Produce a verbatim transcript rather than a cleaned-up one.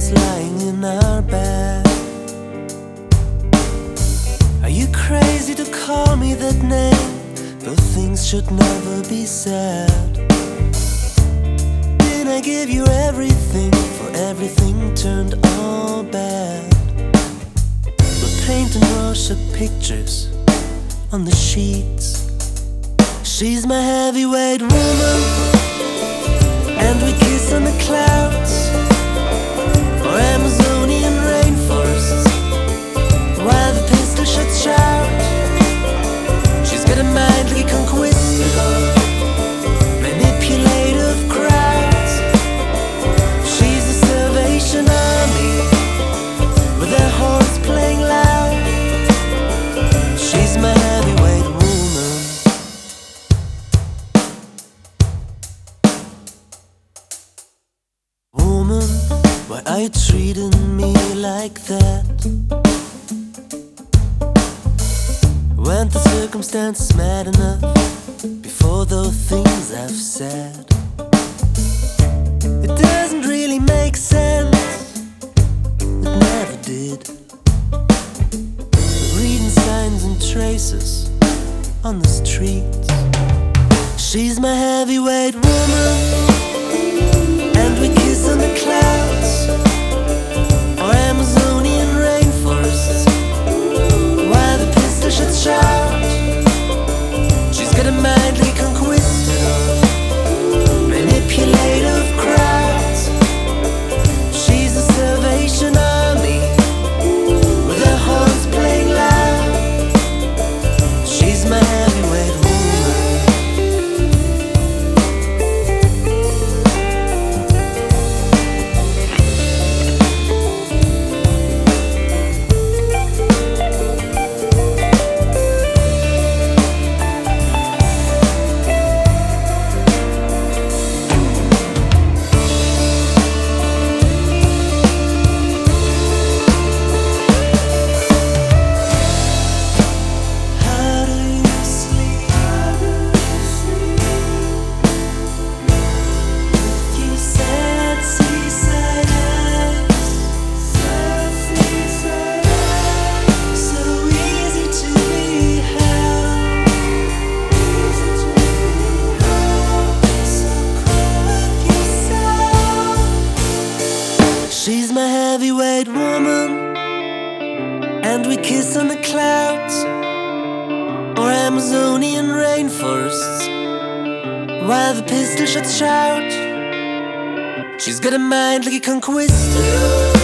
sheets lying in our bed. Are you crazy to call me that name? Those things should never be said. Didn't I give you everything, for everything turned all bad? We paint and Rorschach pictures on the sheets. She's my heavyweight woman, and we kiss on the clouds or Amazonian rainforests while the pistol shots shout. She's got a mind like a conquistador, manipulative crowds. She's the Salvation Army with their horns playing loud. She's my heavyweight woman. Woman, why are you treating me like that? Weren't the circumstances mad enough before those things I've said? It doesn't really make sense, it never did. Reading signs and traces on the streets. She's my heavyweight woman, and we kiss on the clouds or Amazonian rainforests while the pistol shots shout. She's got a mind like a conquistador, manipulative crowds. She's the Salvation Army with her horns playing loud. She's my heavyweight woman. She's my heavyweight woman, and we kiss on the clouds or Amazonian rainforests while the pistol shots shout. She's got a mind like a conquistador,